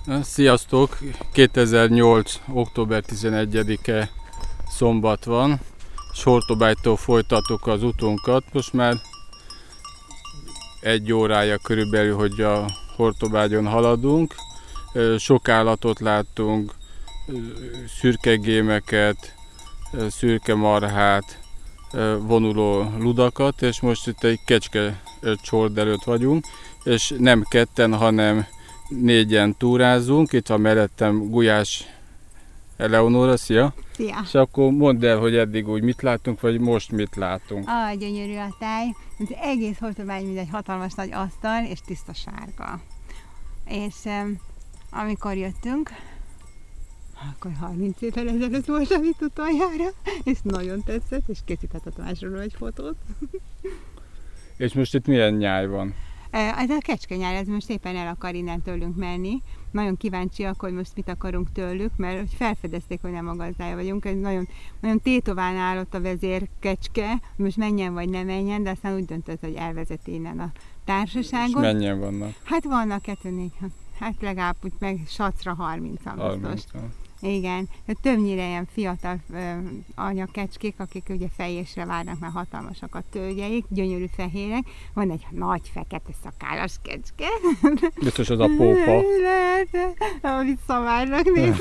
Sziasztok! 2008. október 11-e szombat van. Sortobágytól folytattuk az utunkat. Most már 1 órája körülbelül, hogy a Hortobágyon haladunk. Sok állatot láttunk, szürkegémeket, szürkemarhát, vonuló ludakat, és most itt egy kecske csord előtt vagyunk, és nem ketten, hanem 4-en túrázunk. Itt van mellettem Gulyás Eleonóra, szia! Szia! És akkor mondd el, hogy eddig úgy mit láttunk, vagy most mit látunk. Gyönyörű a táj. Az egész Hortobágy, mint egy hatalmas nagy asztal, és tiszta sárga. És amikor jöttünk, akkor 30 évvel ezelőtt voltam itt utoljára, és nagyon tetszett, és készítettem másról egy fotót. És most itt milyen nyáj van? Ez a kecskenyár, ez most éppen el akar innen tőlünk menni. Nagyon kíváncsiak, hogy most mit akarunk tőlük, mert felfedezték, hogy nem a gazdája vagyunk. Ez nagyon, nagyon tétován állott a vezérkecske, hogy most menjen vagy ne menjen, de aztán úgy döntött, hogy elvezeti innen a társaságot. És mennyien vannak? Hát vannak 2-4, hát legalább úgy meg sacra 30-an biztos. Igen, többnyire ilyen fiatal anyakecskék, akik ugye fejésre várnak, mert hatalmasak a tölgyeik, gyönyörű fehérek. Van egy nagy fekete szakállas kecske. Biztos az a pópa. Lehet, amit szamárnak néz.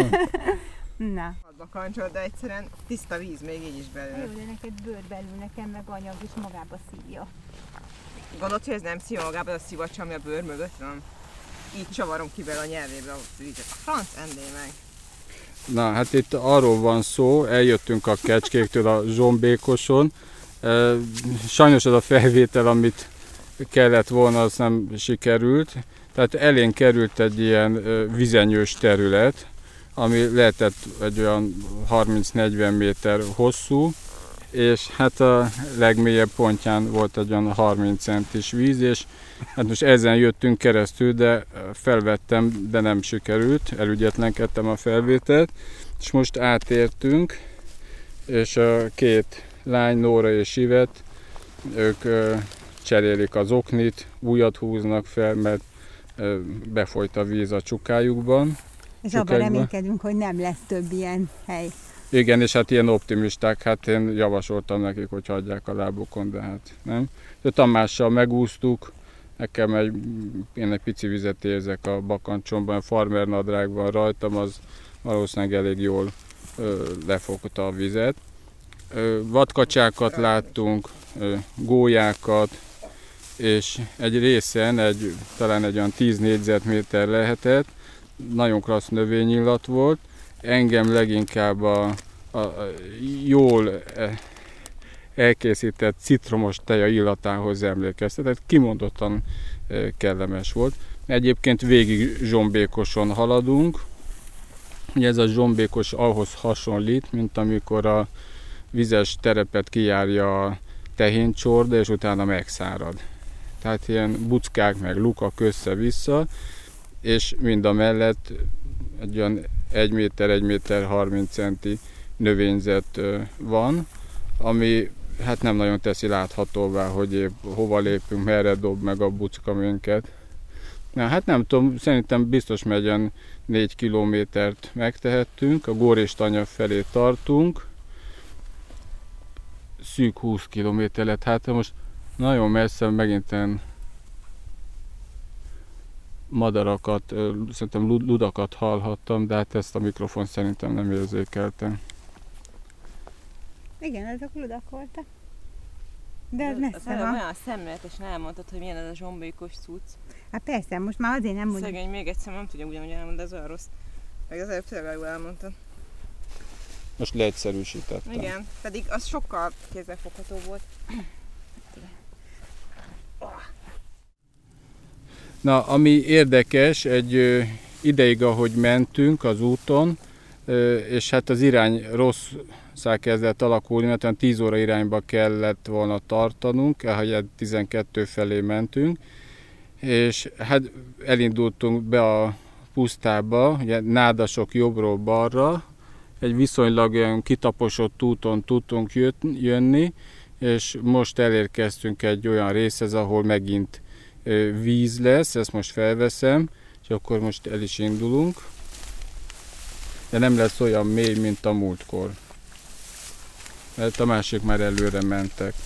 Na. Bakancsol, de egyszerűen tiszta víz még így is belőle. Jó, de neked bőr belül, nekem meg anyag is magába szívja. Gondolod, hogy ez nem szívja magába a szivacs, ami a bőr mögött van? Így csavarom ki bele a nyelvébe a vizet. A franc endé meg. Na, hát itt arról van szó, eljöttünk a kecskéktől a zsombékoson. Sajnos az a felvétel, amit kellett volna, az nem sikerült. Tehát elénk került egy ilyen vizenyős terület, ami lehetett egy olyan 30-40 méter hosszú, és hát a legmélyebb pontján volt egy olyan 30 centis víz, és hát most ezen jöttünk keresztül, de felvettem, de nem sikerült, elügyetlenkedtem a felvételt, és most átértünk, és a 2 lány, Nóra és Ivet, ők cserélik az oknit, újat húznak fel, mert befolyt a víz a csukájukban. És abban reménykedünk, hogy nem lesz több ilyen hely. Igen, és hát ilyen optimisták, hát én javasoltam nekik, hogy hagyják a lábukon, de hát nem. De Tamással megúsztuk, nekem én egy pici vizet érzek a bakancsomban, farmer nadrág van rajtam, az valószínűleg elég jól lefogta a vizet. Vadkacsákat láttunk, gólyákat, és egy részen, talán egy olyan 10 négyzetméter lehetett, nagyon klassz növényillat volt. Engem leginkább a jól elkészített citromos teja illatához emlékeztetett, kimondottan kellemes volt. Egyébként végig zsombékoson haladunk. Ugye ez a zsombékos ahhoz hasonlít, mint amikor a vizes terepet kijárja a tehéncsorda, és utána megszárad. Tehát ilyen buckák meg lukak össze-vissza, és mind a mellett egy olyan 1 méter 30 centi növényzet van, ami hát nem nagyon teszi láthatóvá, hogy épp hova lépünk, merre dob meg a bucka minket. Na, hát nem tudom, szerintem biztos megyen 4 kilométert megtehettünk, a Góristanya felé tartunk, szűk 20 kilométer lett, hát most nagyon messze megint madarakat, szerintem ludakat hallhattam, de hát ezt a mikrofon szerintem nem érzékeltem. Igen, ezek ludak voltak. De ez messze van. Olyan szemléletesen elmondtad, hogy milyen ez a zsombékos cucc. Hát persze, most már azért nem mondjuk. Szegény, még egyszer nem tudja ugyanúgy elmondani, de ez olyan rossz. Meg az előbb tényleg jól elmondtad. Most leegyszerűsítettem. Igen, pedig az sokkal kézzelfogható volt. Na, ami érdekes, egy ideig, ahogy mentünk az úton, és hát az irány rosszá kezdett alakulni, mert olyan 10 óra irányba kellett volna tartanunk, ehelyett 12 felé mentünk, és hát elindultunk be a pusztába, ugye nádasok jobbról balra, egy viszonylag olyan kitaposott úton tudtunk jönni, és most elérkeztünk egy olyan részhez, ahol megint víz lesz, ezt most felveszem, És akkor most el is indulunk. De nem lesz olyan mély, mint a múltkor. Mert a másik már előre mentek.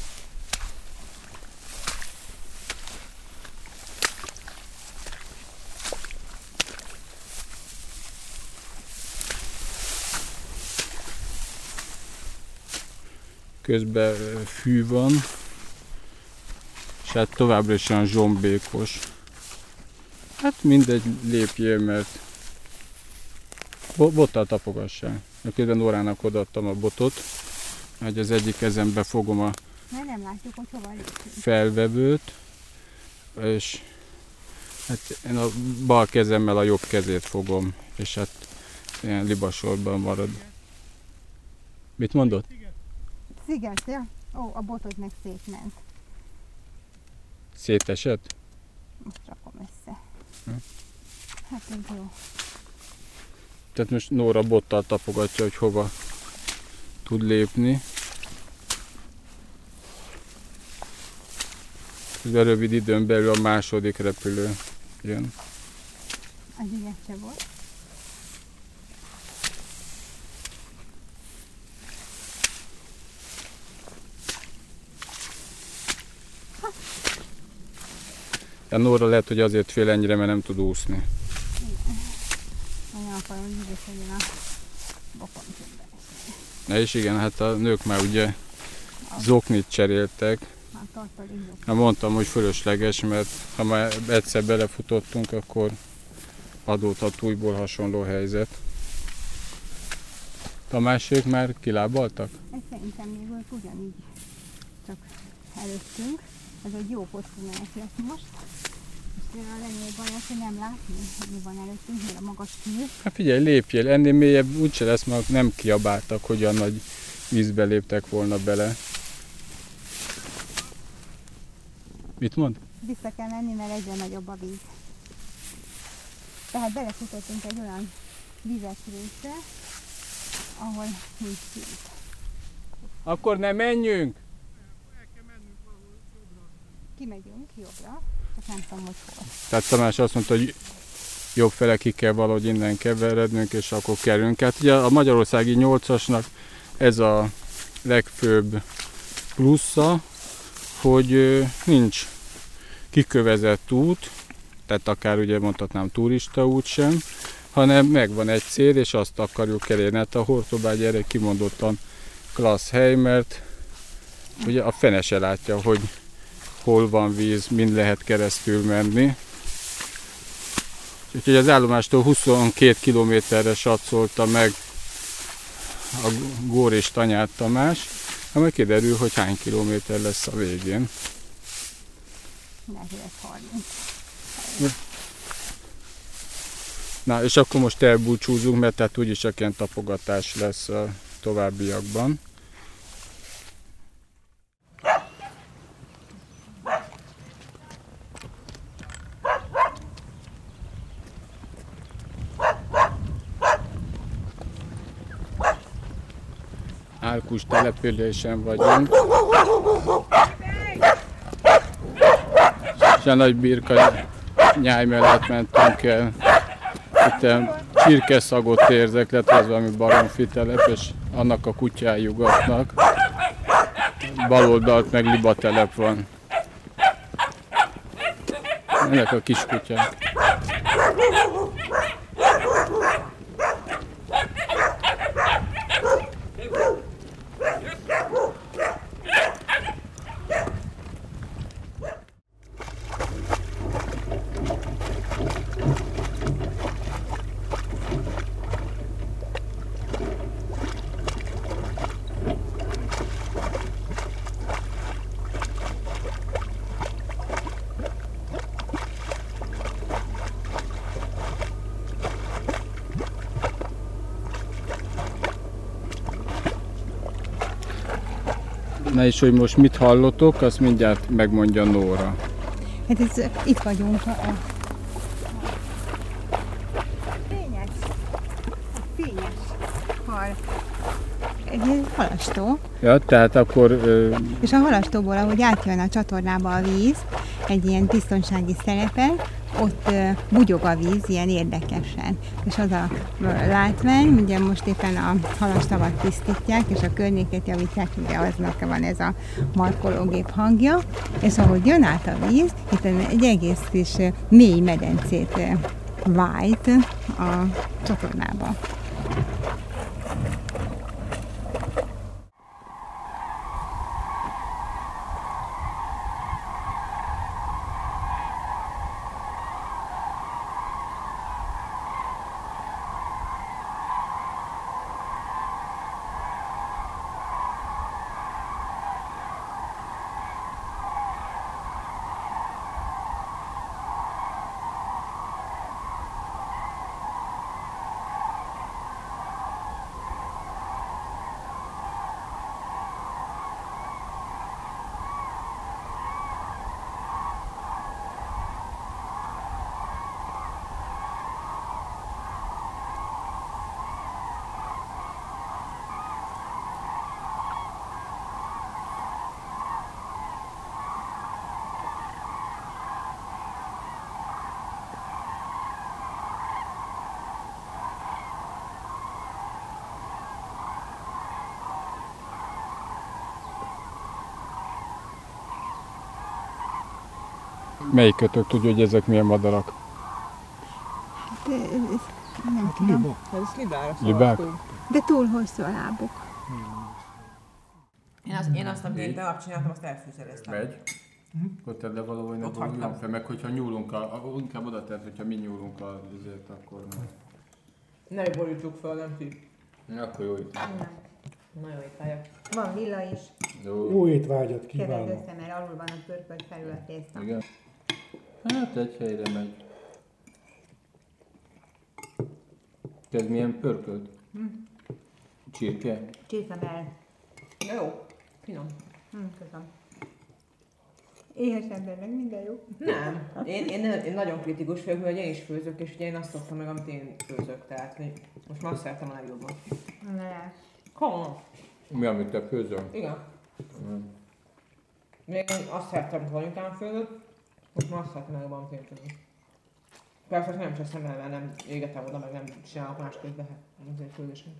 Közben fű van, és hát továbbra is olyan zsombékos. Hát mindegy, lépjél, mert bottal tapogassál. Közben Nórának odaadtam a botot, hogy az egyik kezembe fogom a nem látjuk, hogy hova lépjünk. Felvevőt, és hát én a bal kezemmel a jobb kezét fogom, és hát ilyen libasorban marad. Mit mondott? Sziget, ja? Ó, a botod meg szétment. Szétesett? Most rakom össze. Hm. Hát ez jó. Tehát most Nóra bottal tapogatja, hogy hova tud lépni. Közben rövid időn belül a második repülő jön. Az ügyes se volt. A Nóra lehet, hogy azért fél ennyire, mert nem tud úszni. Nagyon akarom, hogy ügyes legyen a bokon többen. Na és igen, hát a nők már ugye zoknit cseréltek. Már tartalék zoknit. Hát mondtam, hogy fölösleges, mert ha már egyszer belefutottunk, akkor adódhat újból hasonló helyzet. Tamásék már kilábaltak? Ez szerintem még volt ugyanígy, csak előttünk. Ez egy jó hosszú menet lesz most. És a legnagyobb baj az, hogy nem látni, hogy mi van előttünk, mert a magas fű. Hát figyelj, lépjél, ennél mélyebb úgyse lesz, mert nem kiabáltak, hogy olyan nagy vízbe léptek volna bele. Mit mond? Vissza kell menni, mert egyre nagyobb a víz. Tehát belefutottunk egy olyan vizes részre, ahol nincs víz. Akkor ne menjünk! Kimegyünk jobbra, csak nem tudom, hogy hol. Tehát Tamás azt mondta, hogy jobb fele ki kell valahogy innen keverednünk, és akkor kerülünk. Hát ugye a magyarországi 8-asnak ez a legfőbb plusza, hogy nincs kikövezett út, tehát akár ugye mondhatnám turista út sem, hanem megvan egy cél, és azt akarjuk elérni. Hát a Hortobágy erre kimondottan klassz hely, mert ugye a fene se látja, hogy hol van víz, mind lehet keresztül menni. Úgyhogy az állomástól 22 kilométerre satszolta meg a Gór és Tanyát Tamás, amely kiderül, hogy hány kilométer lesz a végén. Lehet, hogy ez 30. Na, és akkor most elbúcsúzunk, mert tehát úgyis csak ilyen tapogatás lesz a továbbiakban. Árkus településen vagyunk. És a nagy birka nyáj mellett mentünk el. Itt csirkeszagot érzek, lett az valami baromfi telep, és annak a kutyái ugatnak. Bal oldalt meg liba telep van. Ennek a kis kutyák. Na és hogy most mit hallotok, azt mindjárt megmondja Nóra. Hát itt vagyunk a fényes hal. Egy halastó. Ja, tehát akkor... És a halastóból, ahogy átjön a csatornába a víz, egy ilyen biztonsági szerepen, ott bugyog a víz ilyen érdekesen. És az a látvány, ugye most éppen a halastavat tisztítják, és a környéket javítják, ugye aznak van ez a markológép hangja, és ahogy jön át a víz, itt egy egész kis mély medencét vájt a csatornába. Melyikötök tudja, hogy ezek milyen madarak? Nem tudom. Ez libára Libák? De túl hosszú a lábuk. Én azt, amit én tegnap csináltam, azt elfűszereztem. Megy. Akkor tedd le valahol, hogy ne boruljon fel, meg hogyha nyúlunk, inkább oda tedd, hogyha mi nyúlunk azért, akkor nem. Ne borítsuk fel, nem ti. Akkor jó itt. Nagyon étvágyak. Van villa is. Jó étvágyat Keved kívánok! össze, mert alul van a pörkölt felül a tészta. Igen. Hát egy helyre megy. Ez milyen pörkölt? Csirke? Csirkemell. De jó, finom. Köszönöm. Éhes embernek minden jó. Nem. Én nagyon kritikus vagyok, mert én is főzök, és ugye én azt szoktam meg, amit én főzök, tehát hogy most már azt szeretem a legjobban. Ne. Komolyan. Mi, amit te főzöl? Igen. Még én azt szeretem, hogy anyukám főzött, most már azt szeretem a legjobban, amit én főzök. Persze nem cseszem el, mert nem égetem oda, meg nem csinálok másképp, azért főzésem.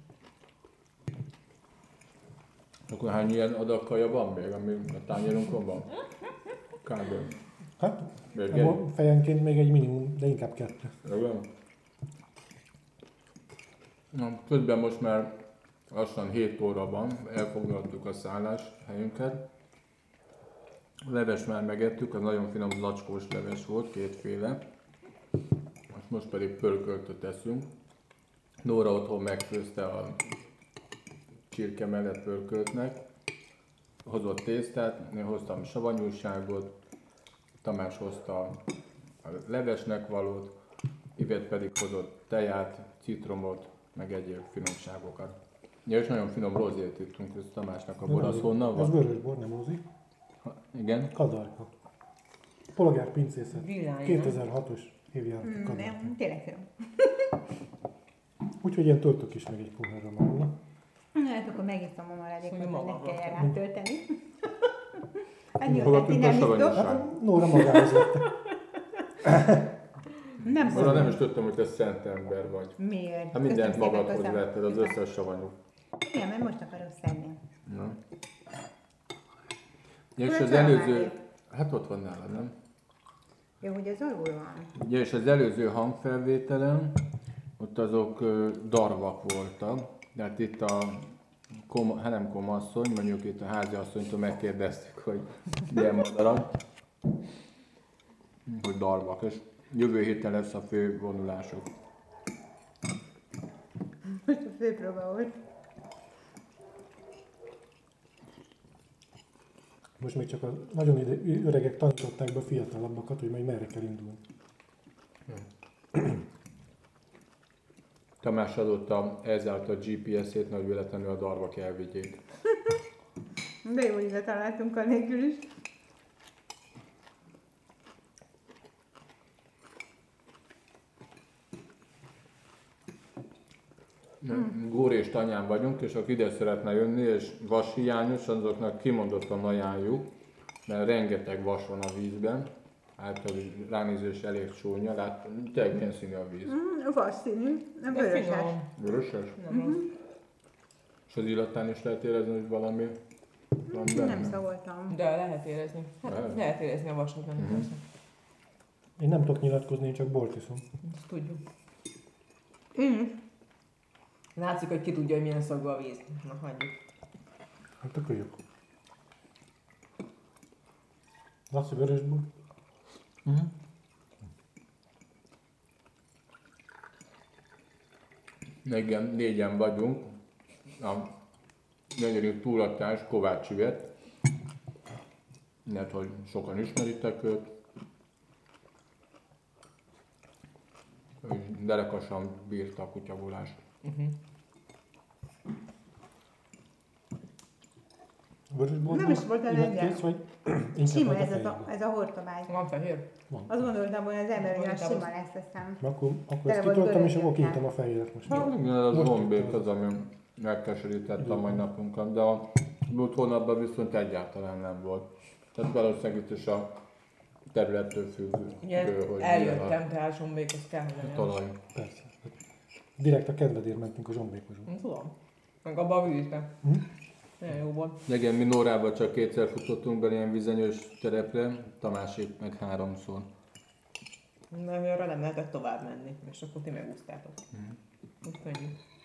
Akkor hány ilyen adag kaja van még, ami a tányérunkon van? Kb. Hát, Végén? fejenként még egy minimum, de inkább 2. Igen. Na, közben most már lassan 7 óra van, elfoglaltuk a szálláshelyünket. A leves már megettük, az nagyon finom zacskós leves volt, kétféle. Most pedig pörköltöt eszünk. Nóra otthon megfőzte a csirke mellett pörköltnek. Hozott tésztát, én hoztam savanyúságot, Tamás hozta a levesnek valót, Ivett pedig hozott teját, citromot, meg egyéb finomságokat. Ja, és nagyon finom rozét ittunk, ez Tamásnak a bor, az honnan Ez van? vörösbor, nem Ózi. Igen? Kadarka. Polgárpincészet. Villány, 2006-os évjáratú Kadarka. Nem, tényleg tudom. Úgyhogy én töltök is meg egy pohárra magamnak. Hát akkor megiszom a maradékot, hogy Maga ne kelljen van. rátölteni. Annyi Hova után tűnt a nem savanyúság? iszok. Hát Nóra magához vette. Nem Arra szoktam. nem is tudtam, hogy te szent ember vagy. Miért? Hát mindent Köszönöm szépen, magadhoz köszönöm. vetted, az összes savanyú. Igen, mert most akarok szedni. Na. Ja, és Hol az a előző... családé? Hát ott van nálad, nem? Jó, hogy az alul van. Ugye, és az előző hangfelvételen ott azok darvak voltak, de hát itt a hát nem komasszony, mondjuk itt a háziasszonytól megkérdeztük, hogy milyen madarak, hogy darvak, és jövő héten lesz a fő vonulások. Most a főpróba volt. Most még csak a nagyon öregek tanították be a fiatalabbakat, hogy majd merre kell indulni. Tamás adotta ezáltal a GPS-ét, nagy véletlenül a darvak elvigyék. De jó, hogy ide találtunk a nélkül is. Góri és Tanyán vagyunk, és aki ide szeretne jönni, és vashiányos, azoknak kimondottan ajánljuk, mert rengeteg vas van a vízben, által ránézés elég csúnya, tényleg milyen színű a víz? Vas színű, nem De vöröses. finom. Vöröses? Nem rossz. És az illatán is lehet érezni, hogy valami van benne? Nem szagoltam. De lehet érezni. Hát, lehet érezni a vasat benne, persze. Én nem tudok nyilatkozni, én csak bort iszom. Ezt tudjuk. Én is. Látszik, hogy ki tudja, hogy milyen szagú a víz. Na, hagyjuk. Hát akkor jó. Laci, vörösbor? Igen, négyen vagyunk. A negyedik túratás Kovács Ivett. Lehet, hogy sokan ismeritek őt. Ő is derekasan bírta a kutyavulást. Vörösbor? Nem is volt a lengyel. Vagy inkább Sima az ez fehér? ez a hortobágy. Van fehér? Azt gondoltam, hogy az ember olyan Voltál sima lesz aztán. Akkor Tele ezt volt kitoltam, és akkor vörösökkel. kiittem a fehéret most. Igen, az Most zombék tudtam. az, ami megkeserítette a mai napunkat, de a múlt hónapban viszont egyáltalán nem volt. Tehát valószínűleg itt is a területtől függő, Ugye hogy milyen eljöttem, tehát zsombékhoz kell, hogy a legyen. talaj. Persze. Direkt a kedvedért mentünk a zsombékosba. Tudom. Meg abba a vízbe. Hm? Nagyon jó volt. Igen, mi Nórával csak kétszer futottunk be ilyen vizenyős terepre, Tamásék meg 3-szor. Nem, arra nem lehetett tovább menni, és akkor ti megúsztátok. Úgy könnyű.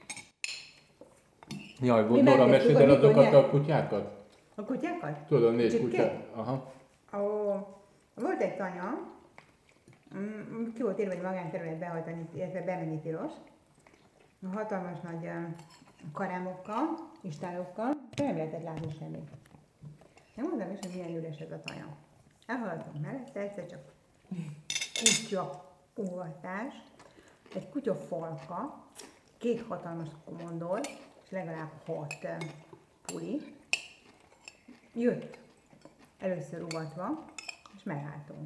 Jaj, Mi Nóra, megtettük meséld el a azokat mikonyát. a kutyákat? A kutyákat? Tudod, 4 Csipke? kutyát. Aha. Ó, volt egy tanya, ki volt írva, hogy magánterület behajtani, illetve bemenni tilos. Hatalmas nagy karámokkal, istálokkal, de nem lehetett látni semmit. Nem mondom is, hogy milyen üres ez a tanya. Elhaladtunk mellette, egyszer csak kutya óvatás, egy kutya falka, 2 hatalmas komondor, és legalább 6 puli. Jött először ugatva, és megálltunk.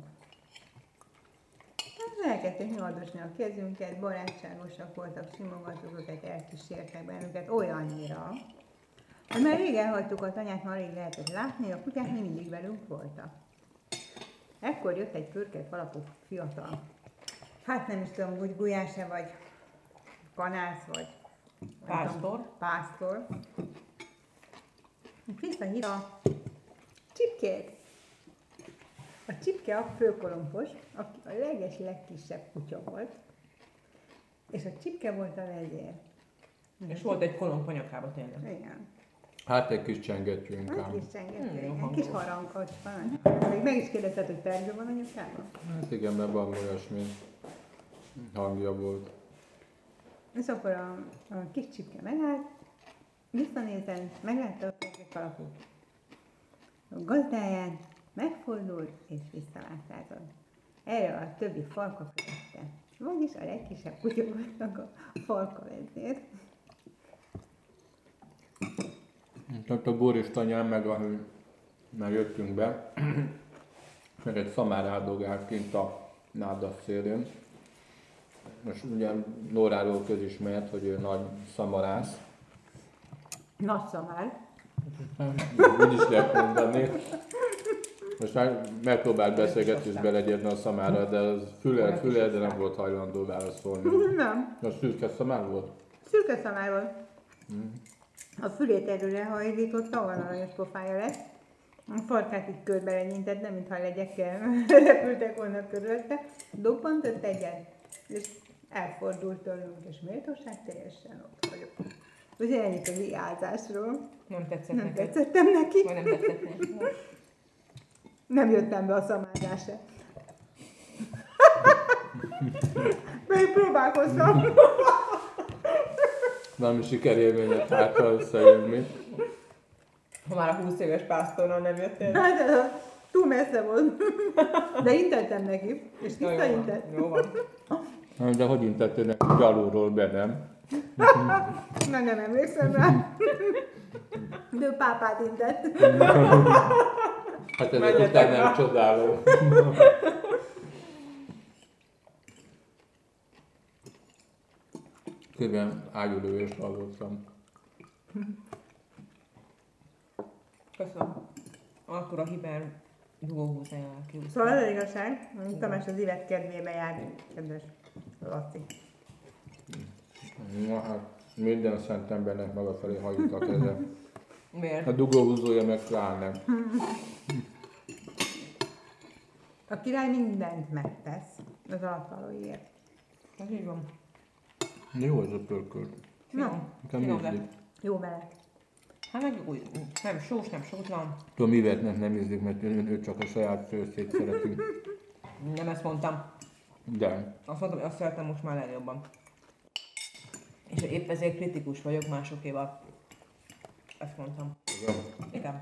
Elkezdtünk nyugodosni a kezünket, barátságosak voltak, simogattuk őket, elkísértek bennünket olyannyira, hogy már rég elhagytuk a tanyát, már rég lehetett látni, a kutyák még mindig velünk voltak. Ekkor jött egy pörkett alapú fiatal. Hát nem is tudom, hogy gulyáse vagy kanász vagy Pásztor. pásztor. Visszahívta a Csipkét. A Csipke a főkolompos, aki a legkisebb kutya volt, és a Csipke volt a vezér. És volt egy kolomb a nyakába tényleg. Igen. Hát egy kis csengettyű Egy inkább. kis csengető, Jó igen. hangos. Kis harangkocska. Még meg is kérdezted, hogy pergő van a nyakában? Hát igen, mert valami olyasmi hangja volt. És akkor a kis Csipke megállt, visszanézett, meglátta a fekete kalapot. A gazdáját megfordult és visszaváltázott. Erre a többi falka követte. Vagyis a legkisebb kutya voltak a falka vezér. Tehát a Boris tanyán, meg ahogy már jöttünk be, meg egy szamár áldogált kint a nádas szélén. Most ugye Nóráról közismert, hogy ő nagy szamarász. Nagy szamár. Úgy is lehet mondani. Most már megpróbált beszélgetésbe legyérni a szamára, de az füle, de nem volt hajlandó válaszolni. Nem, Az szürke szamár volt? szürke szamár volt. A fülét előre hajlította, olyan aranyos pofája lett. A farkát így körbe lenyintette, mintha legyekkel repültek volna körülötte. Dobbantott egyet, és elfordult tőlünk, és méltóság teljesen ott vagyok. Ugye ennyit a vigyázásról. Nem tetszett Nem neked? tetszettem neki. Vagy nem tetszett neki? Nem jöttem be a szamázásra. Még próbálkoztam. Valami sikerélményet hátra összejönni. Ha már a 20 éves pásztornal nem jöttél. Hát ez túl messze volt. De intettem neki, és Na, visszaintett. Jó van. De hogy intettél neki gyalulról be, nem? Nem emlékszem rá. De ő pápát intett. Hát ezek Menjetek után rá. nem csodálom. Közben ágyulövést hallottam. Köszönöm. Akkor a hiper dugóhúzajával kiúsztam. Szóval az az igazság, hogy Tamás az élet kedvébe jár, kedves Laci. Na hát, minden szent embernek maga felé hajlik a keze. Miért? A dugóhúzója meg pláne. A király mindent megtesz az alattvalóiért. Ez így van. Jó ez a pörkölt. No, Nekem Finom ízlik. lett. jó vele. Hát meg úgy, nem sós, nem sótlan. Tudom, mivel nem ízlik, mert ő csak a saját főztét szereti. Nem ezt mondtam. De. Azt mondtam, hogy azt szeretem most már legjobban. És épp ezért kritikus vagyok másokéval. Ezt mondtam. Igen.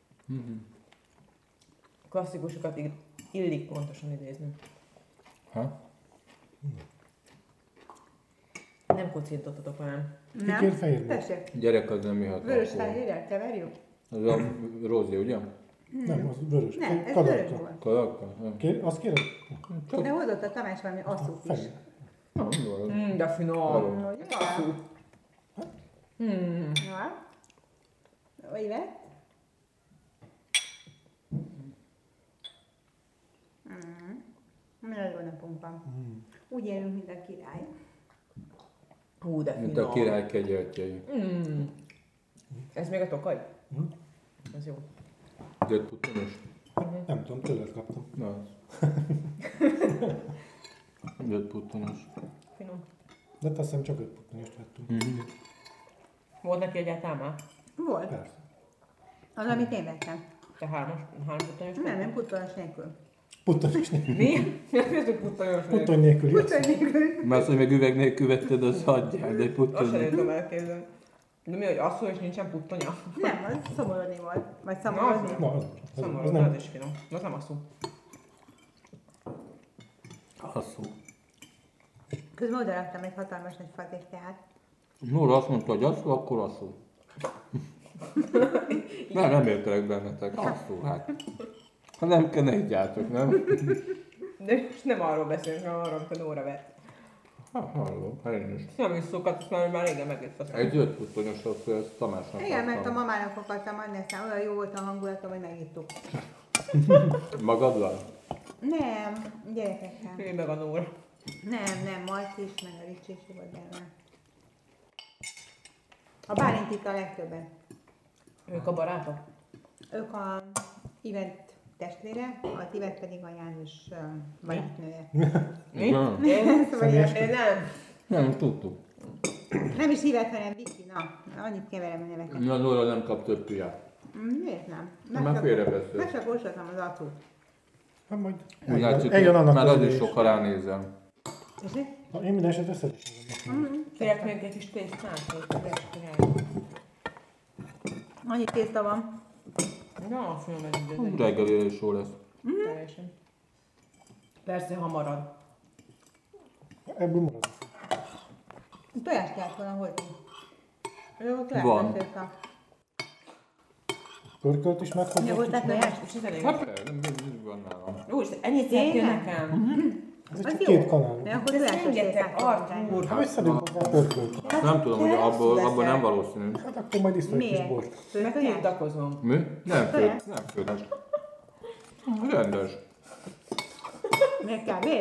Klasszikusokat illik pontosan idézni. Ha? Nem kocintottatok velem. Pikér fehér. Tessék, Gyerek az nem ihat vörös alkohol. fehérrel keverjük? Az a rózsi, ugye? Nem, az vörös. Nem, ez Kadacka. vörös volt. Kalakka? Azt kérem? De hozott a Tamás valami asszút is. Fehér. De finom. Való. Ja. Évet? Nagyon jó napunk van. Úgy élünk, mint a király. Hú, de finom. Mint a király kegyeltjei. Ez még a tokaj? Ez jó. Dött putonos? Nem tudom, tőled kaptam. Na az. Dött putonos. Finom. De azt hiszem csak 5 puttonyost vettünk. Volt neki egyáltalán már? Volt. Persze. Az, amit én vettem. Te három puttonyos? Nem puttonos nélkül. Puttonyost nélkül. Mi? Nem néztük puttonyos nélkül. Putton nélkül jössz. Putton nélkül. Mert azt, hogy meg üveg nélkül vetted, az hagyjál, de Azt sem puttony. tudom elképzelni. De mi, hogy asszó és nincsen puttonya? Nem, az szomorodni volt. Vagy szomorodni. Na, az Szomorú, nem. az is finom. Az nem asszó. Asszó. Közben odaraktam egy hatalmas nagy fatészteát. Nóra azt mondta, hogy asszó, akkor asszó. Nem értelek bennetek. Asszó, hát. Ha nem kell, ne higgyátok, nem? De most nem arról beszélünk, hanem arról, amit a Nóra vett. Hallom, én is. Nem is szokat, azt már régen megittem. Egy 5 putonyos asszó, ezt Tamásnak Igen, mert a adtam. mamának akartam adni, aztán olyan jó volt a hangulatom, hogy megittuk. Magaddal? Nem, gyerekekkel. Én meg a Nóra. Nem, Marci is, meg a Ricsi is volt benne. A Bálint itt a legtöbben. Ők a barátok? Ők a Ivett testvére, a Tivett pedig a János barátnője. Mi? Nem. Szóval ilyen- Én nem. Nem, tudtuk. nem is Ivett, hanem Viki, na, annyit keverem a neveket. Na, Nóra nem kap több piát. Miért nem? Már félrebeszél. Meg csak orsoltam az acsút. Hát majd Úgy látszik, eljön annak már az az is idő sokkal ránézem. Tessék? Na, én minden esetre szeretném. Kérek még egy kis tésztát, hogy Annyi tészta van. Na, finom egy Reggelére is jó lesz. teljesen. Persze, ha marad. Ebből marad. Tojást kellett volna hozni. Jó, Van. tészta. Pörkölt is Mi volt a megfoghatjuk. tojás? És ez elég. Hát persze, nem van nálam. Jó, és ennyit szedtél Tényleg? nekem? Ez Az csak jó. 2 kanál. Mert akkor De tojásos rengeteg, tésztát Artúr. Hát összedünk hozzá pörkölt. Nem tudom, hogy abból lesz-e? nem valószínű. Hát akkor majd iszol egy kis Miért? bort. Meg Főtojás? tiltakozom. Mi? Nem Tojás? fő, nem főnes. Rendes. Miért kevés?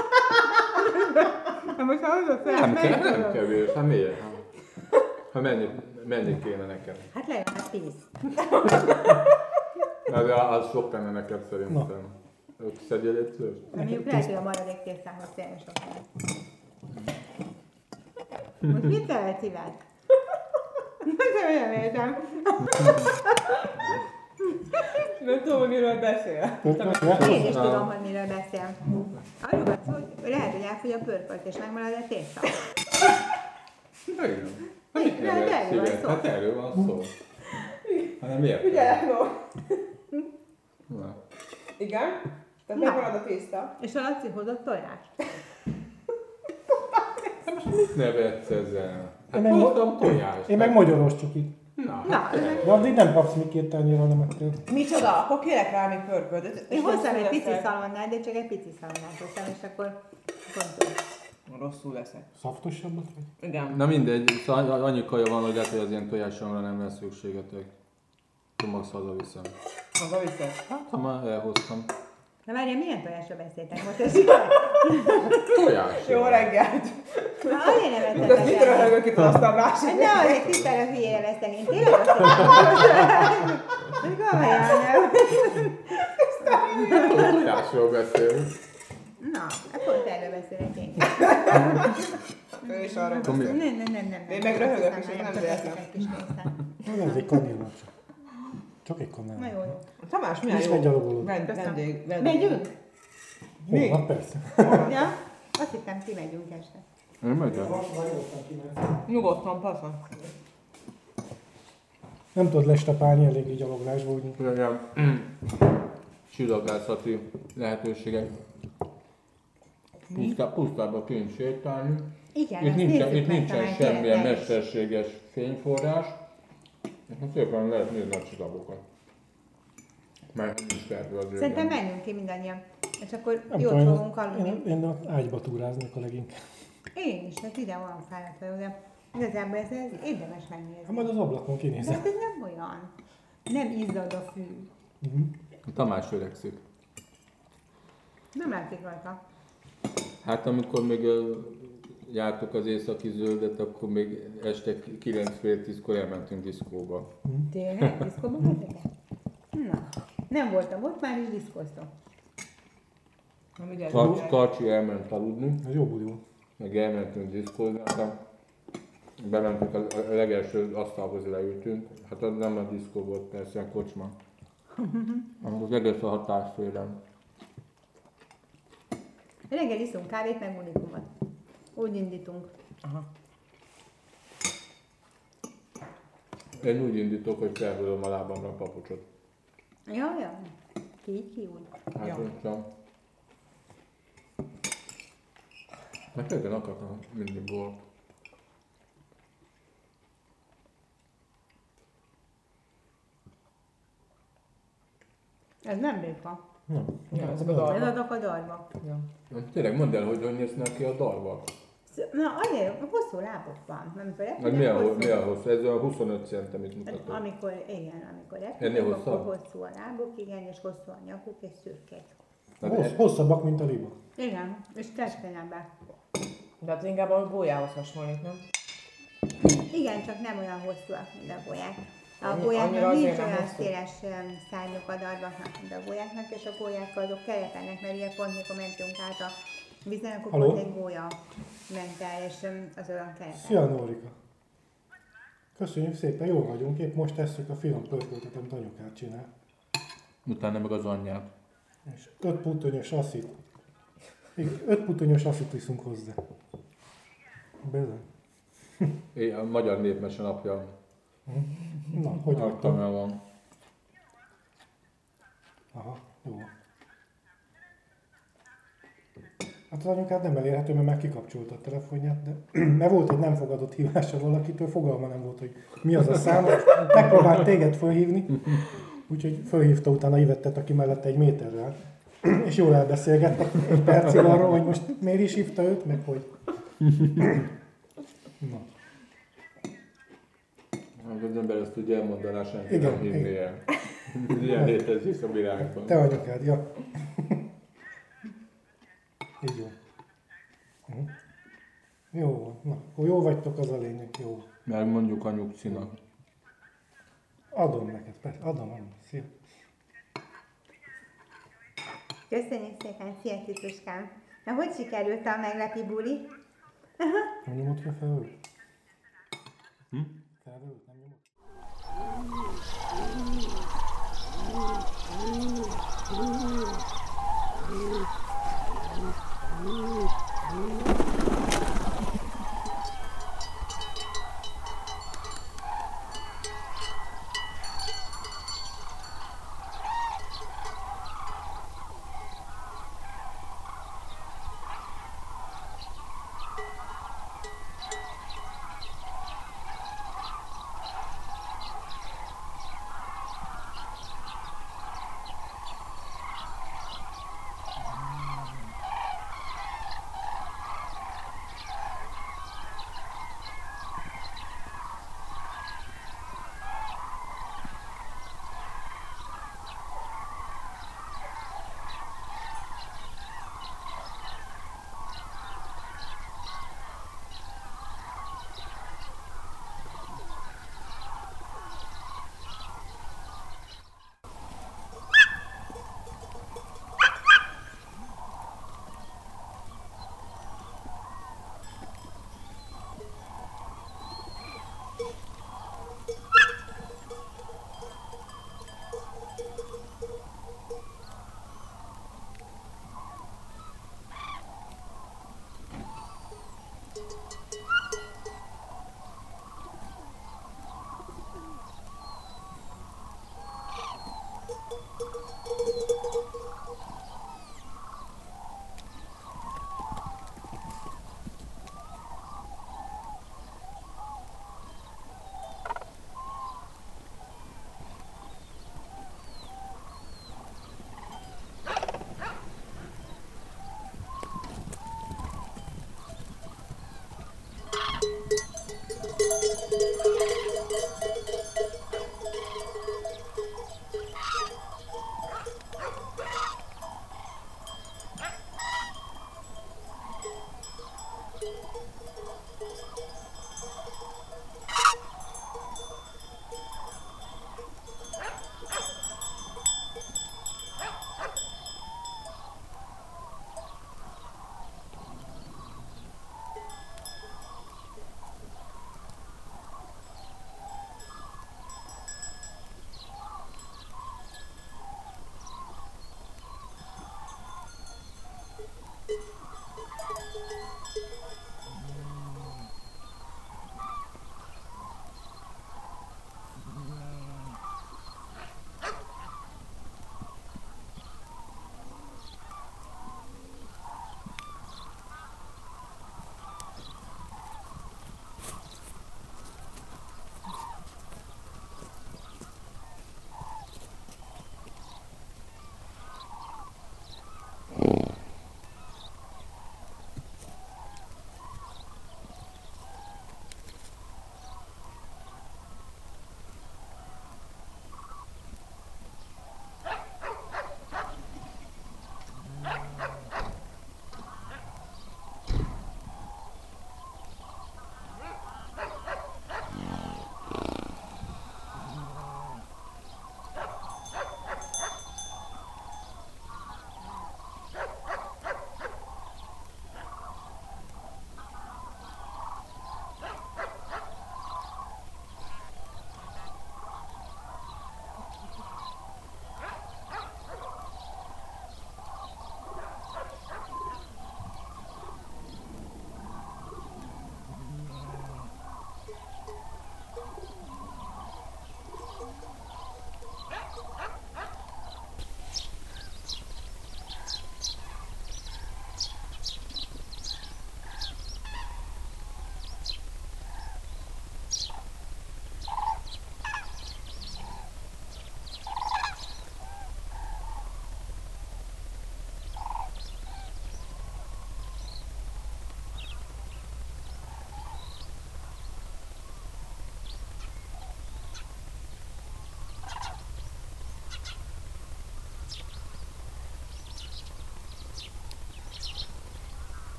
Na most ha hozott tojás, Nem kell, melyik nem tudod? kevés. Hát miért? Ha menni kéne nekem. Hát lejön a 10. Az, az sok lenne neked szerintem. Ott szedjél egy szőt? Mondjuk lehet, hogy a maradék tésztához tényleg sok lehet. Most mit szeretsz, Iván? Nem értem. Nem tudom, hogy miről beszél. Pörkölt, Én is ja? tudom, hogy miről beszél. Arról van szó, hogy lehet, hogy elfogy a pörkölt, és megmarad a tészta. Igen. Hát mit De nevetsz, erről van Szilárd? szó. Hát erről van szó. Hát miért? Ugye, no. Na. Igen? Tehát Na. megmarad a tészta. És a Laci hozott tojást. Mit nevetsz ezzel? Hát Én meg- hoztam tojást. Én meg magyaros csokit. Na, Na, De addig nem kapsz még 2 tányérral nemettél. Micsoda? Akkor kérek rá még pörkölt. én hoztam egy pici szalonnát, de csak egy pici szalonnát hoztam, és akkor pont. Rosszul leszek. Szaftosabbat vagy? Igen. Na mindegy, szóval annyi kaja van, hogy lehet, hogy az ilyen tojásomra nem lesz szükségetek. Max hazaviszem. Maga viszont. Hát, ha már elhoztam. Na várjál, milyen tojásra beszéltek most? Ez Tojás. Jó reggelt! Azért nem De vettetek mit el. röhögök itt azt a másik? Ne, hogy tisztára hülyére vesztek, én tényleg azt mondom. Komolyan nem. Tojásról beszélünk. Na, hát pont erről beszélek én. Ő is arról Tomi. beszél. Nem. Én meg röhögök, és ez nem véletlen. Ez egy kannél csak egy kannél. Na jó. Tamás, milyen És jó meggyalogolod. vendég. Megyünk? Mi? Holnap persze. Ja? Azt hittem, ti megyünk este. Én megyek. Nyugodtan, pasza. Nem tudod lestapálni eléggé gyaloglásból, úgy Ilyen csillagászati lehetőségek. Pusztában kéne sétálni. Igen, Itt azt nincsen, nézzük itt meg nincsen talán semmilyen tényleg. mesterséges fényforrás. Szépen lehet nézni a csillagokat. Mert nincs felhő az Szerintem égen. menjünk ki mindannyian. És akkor nem jót tudom, fogunk aludni. én az ágyba túráznék a leginkább. Én is, hát ide van fáradt vagyok, de igazából ez érdemes Hát megnézni. majd az ablakon De kinézem. hát ez nem olyan. Nem izzad a fű. Tamás öregszik. Nem látszik rajta. Hát amikor még jártuk az északi zöldet, akkor még este 9-10-kor elmentünk diszkóba. Tényleg? Diszkóban voltak? Na, nem voltam ott, már is diszkoztam. Nem ugye? Karcsi elment aludni, Ez jó buli volt. meg elmentünk diszkózni, aztán bementünk a legelső asztalhoz leültünk. Hát az nem a diszkó volt, persze a kocsma. Az egész a hatásfélem. Reggel iszunk kávét, meg unikumot. Úgy indítunk. Aha. Én úgy indítok, hogy felhúzom a lábamra a papucsot. Ja. Ki úgy. Hát Ja. sem. Mert régen akartam mindig bort. Ez nem béka. Ja, ezek a Ez dalmak. a dakadarba. Ja. Tényleg mondd el, hogy néz neki a darba. Na, azért hosszú lábok van. Amikor Meg repülünk, mi a hosszú? Ez a 25 cent, amit Hát mutatok. amikor Ennél repülünk, hosszabb? akkor hosszú a lábuk, igen, és hosszú a nyakuk, és szürkék. Hosszabbak, mint a liba. Igen, és keskenyebbek. De hát inkább a gólyához hasonlít, nem? Igen, csak nem olyan hosszúak, mint a golyák. A Annyira golyáknak azért nincs nem olyan hosszú. széles szárnyuk a darvaknak, mint a golyáknak, és a golyák azok kelletennek, mert ugye pont mikor mentünk át a vízen, akkor Halló? pont egy gólya ment el, és az olyan keleten. Szia, Nórika! Köszönjük szépen, jól vagyunk. Épp most tesszük a finom pörköltet, amit anyukát csinál. Utána meg az anyját. És 5 puttonyos asszit. 5 puttonyos asszit viszünk hozzá. Bizony. A magyar népmese napja. Na, hogy vagytok? Alkalmán van. Aha, jó. Hát az anyukád nem elérhető, mert már kikapcsolta a telefonját, de mert volt egy nem fogadott hívása valakitől, fogalma nem volt, hogy mi az a szám. Megpróbált téged fölhívni, úgyhogy fölhívta utána Ivettet, aki mellette egy méterrel. És jól elbeszélgettek egy percig arról, hogy most miért is hívta őt, meg hogy. Na. Az ember ezt ugye elmondaná, senki Igen, nem hívni igen. el. Ilyen létezik a világban. Te anyukád, ja. Így jó. Jó van. Na, akkor jó vagytok, az a lényeg. Jó. Meg mondjuk a nyugcinak. Adom neked, persze. Adom. Szia. Köszönjük szépen, szia Tituskám! Na, hogy sikerült a meglepi buli? Nem nyomod ki a felhőt? Felhőt nem nyomod?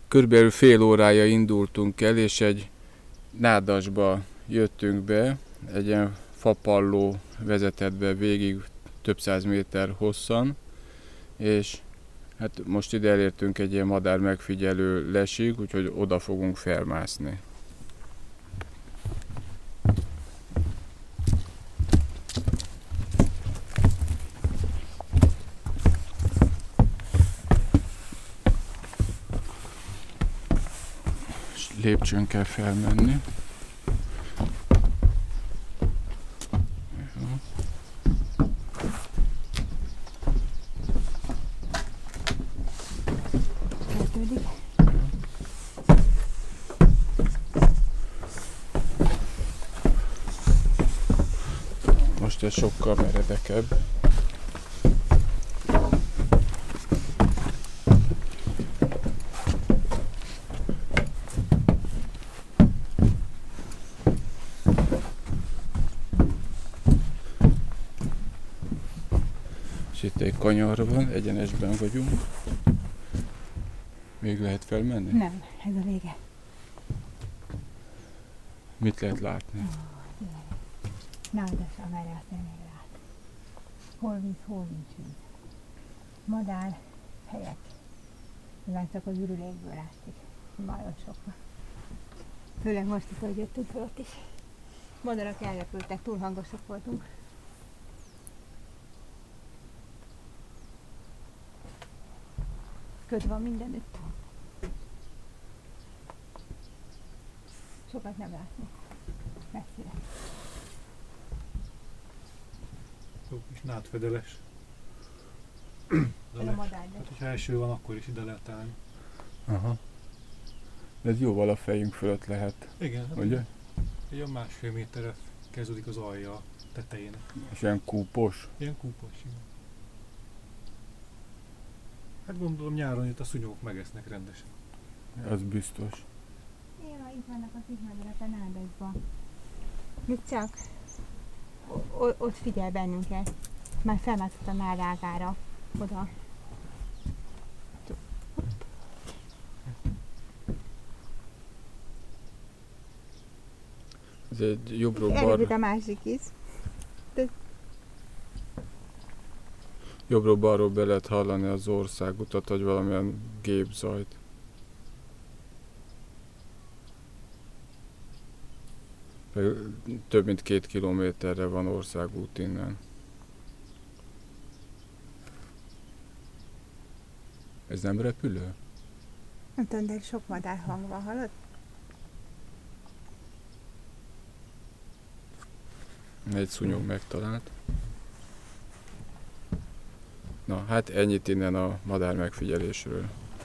Körülbelül fél órája indultunk el, és egy nádasba jöttünk be, egy ilyen fapalló vezetett be végig több száz méter hosszan, és hát most ide elértünk egy ilyen madár megfigyelő lesig, úgyhogy oda fogunk felmászni. Lépcsőn kell felmenni. Most ez sokkal meredekebb. És itt egy kanyar van, egyenesben vagyunk. Még lehet felmenni? Nem, ez a vége. Mit lehet látni? Nádas, amerre azt nem lát. Hol víz, hol nincs víz. Madár, helyek. Mivel csak az ürülékből látszik. Nagyon sok van. Főleg most itt, hogy jöttünk fel ott is. Madarak elrepültek, túl hangosak voltunk. Köd van mindenütt. Sokat nem látni. Messzire. Jó kis nádfedeles. Ez a madár. Hát, hogyha eső van, akkor is ide lehet állni. Aha. Ez jóval a fejünk fölött lehet, Igen, hát ugye? egy olyan 1,5 méterre kezdődik az alja a tetejének. És ilyen kúpos. Ilyen kúpos, igen. Hát gondolom nyáron itt a szúnyogok megesznek rendesen. Az biztos. Éva, itt vannak a kis madarak a nádasban. Mit csak? Ott figyel bennünket. Már felmászott a nádágára. Oda. Ez egy jobbról Elrepült a másik is. jobbról balról be lehet hallani az országutat, vagy valamilyen gépzajt. Több mint 2 kilométerre van országút innen. Ez nem repülő? Nem tudom, de sok madár hang van, hallod? Egy szúnyog megtalált. Na, hát ennyit innen a madár megfigyelésről.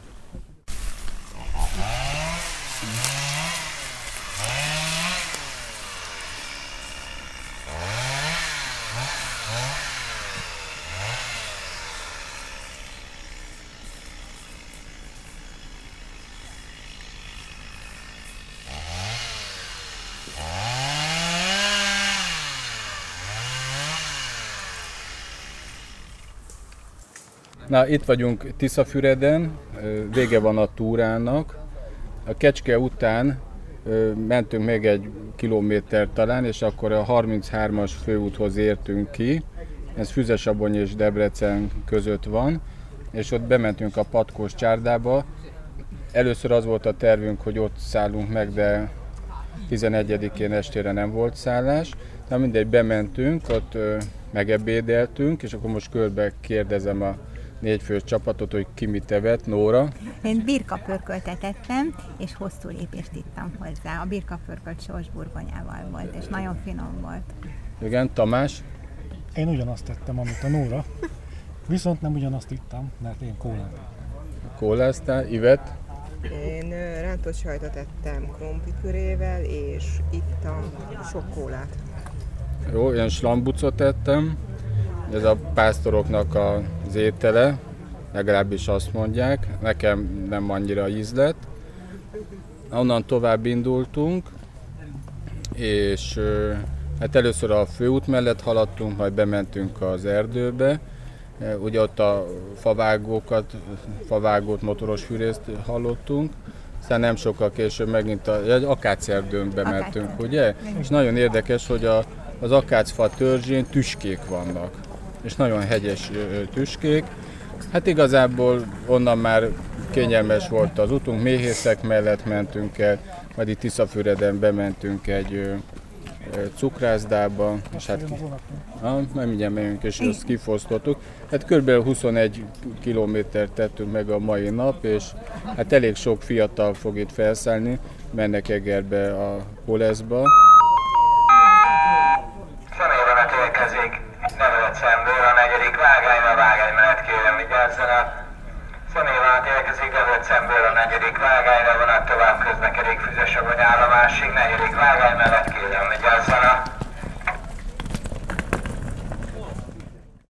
Na, itt vagyunk Tiszafüreden, vége van a túrának. A Kecske után mentünk még 1 kilométer talán, és akkor a 33-as főúthoz értünk ki. Ez Füzesabony és Debrecen között van, és ott bementünk a Patkós csárdába. Először az volt a tervünk, hogy ott szállunk meg, de 11-én estére nem volt szállás. Na mindegy, bementünk, ott megebédeltünk, és akkor most körbe kérdezem a 4 fős csapatot, hogy ki mit evett. Nóra? Én birkapörköltet ettem, és hosszú lépést ittam hozzá. A birkapörkölt sorsburgonyával volt, és nagyon finom volt. Igen, Tamás? Én ugyanazt tettem, amit a Nóra, viszont nem ugyanazt ittam, mert én kólát. Kóláztál, Ivet? Én rántott sajtot ettem krumplipürével, és ittam sok kólát. Jó, én slambucot ettem. Ez a pásztoroknak az étele, legalábbis azt mondják. Nekem nem annyira ízlett. Onnan tovább indultunk, és hát először a főút mellett haladtunk, majd bementünk az erdőbe. Ugye ott a favágót, motoros fűrészt hallottunk, aztán nem sokkal később megint egy akácerdőn bementünk, ugye? És nagyon érdekes, hogy az akácfa törzsén tüskék vannak, és nagyon hegyes tüskék. Hát igazából onnan már kényelmes volt az utunk, méhészek mellett mentünk el, majd itt Tiszafüreden bementünk egy cukrászdába, és hát majd mindjárt megyünk, és ezt kifosztottuk. Hát kb. 21 kilométert tettünk meg a mai nap, és hát elég sok fiatal fog itt felszállni, mennek Egerbe a Koleszba. Személyvonalat érkezik Debrecenből a 4. vágányra, vágánymenet kérem vigyázzanak. Személyvonat érkezik Debrecenből a 4. vágányra, vonat